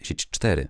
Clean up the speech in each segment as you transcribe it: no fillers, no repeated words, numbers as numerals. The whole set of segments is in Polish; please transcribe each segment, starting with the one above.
sieć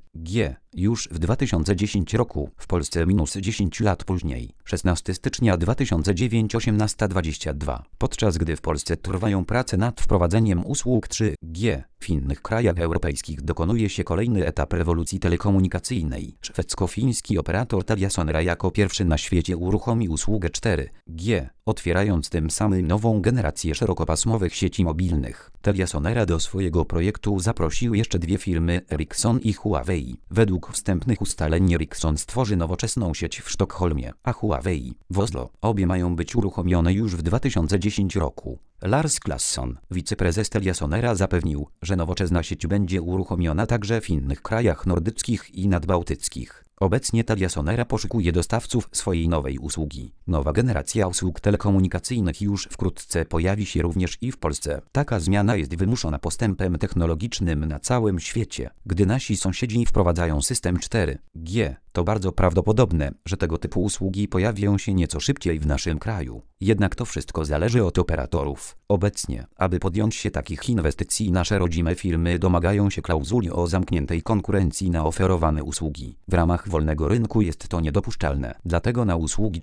4G już w 2010 roku, w Polsce minus 10 lat później, 16 stycznia 2009, 18:22. Podczas gdy w Polsce trwają prace nad wprowadzeniem usług 3G, w innych krajach europejskich dokonuje się kolejny etap rewolucji telekomunikacyjnej. Szwedzko-fiński operator TeliaSonera jako pierwszy na świecie uruchomi usługę 4G, otwierając tym samym nową generację szerokopasmowych sieci mobilnych. TeliaSonera do swojego projektu zaprosił jeszcze dwie firmy, Ericsson i Huawei. Według wstępnych ustaleń Ericsson stworzy nowoczesną sieć w Sztokholmie, a Huawei w Oslo. Obie mają być uruchomione już w 2010 roku. Lars Claesson, wiceprezes TeliaSonera, zapewnił, że nowoczesna sieć będzie uruchomiona także w innych krajach nordyckich i nadbałtyckich. Obecnie TeliaSonera poszukuje dostawców swojej nowej usługi. Nowa generacja usług telekomunikacyjnych już wkrótce pojawi się również i w Polsce. Taka zmiana jest wymuszona postępem technologicznym na całym świecie. Gdy nasi sąsiedzi wprowadzają system 4G, to bardzo prawdopodobne, że tego typu usługi pojawią się nieco szybciej w naszym kraju. Jednak to wszystko zależy od operatorów. Obecnie, aby podjąć się takich inwestycji, nasze rodzime firmy domagają się klauzuli o zamkniętej konkurencji na oferowane usługi. W ramach wolnego rynku jest to niedopuszczalne. Dlatego na usługi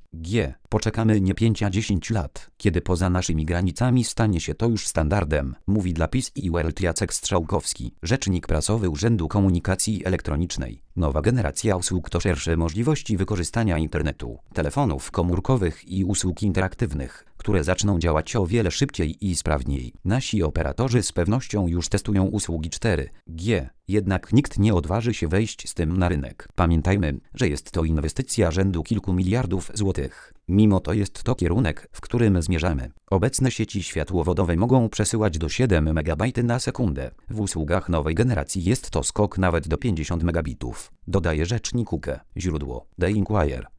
4G poczekamy nie 5 a 10 lat, kiedy poza naszymi granicami stanie się to już standardem, mówi dla PiS i World Jacek Strzałkowski, rzecznik prasowy Urzędu Komunikacji Elektronicznej. Nowa generacja usług to szersze możliwości wykorzystania internetu, telefonów komórkowych i usług interaktywnych, które zaczną działać o wiele szybciej i sprawniej. Nasi operatorzy z pewnością już testują usługi 4G, jednak nikt nie odważy się wejść z tym na rynek. Pamiętajmy, że jest to inwestycja rzędu kilku miliardów złotych. Mimo to jest to kierunek, w którym zmierzamy. Obecne sieci światłowodowe mogą przesyłać do 7 MB na sekundę. W usługach nowej generacji jest to skok nawet do 50 megabitów, dodaje rzecznik UKE. Źródło: The Inquirer.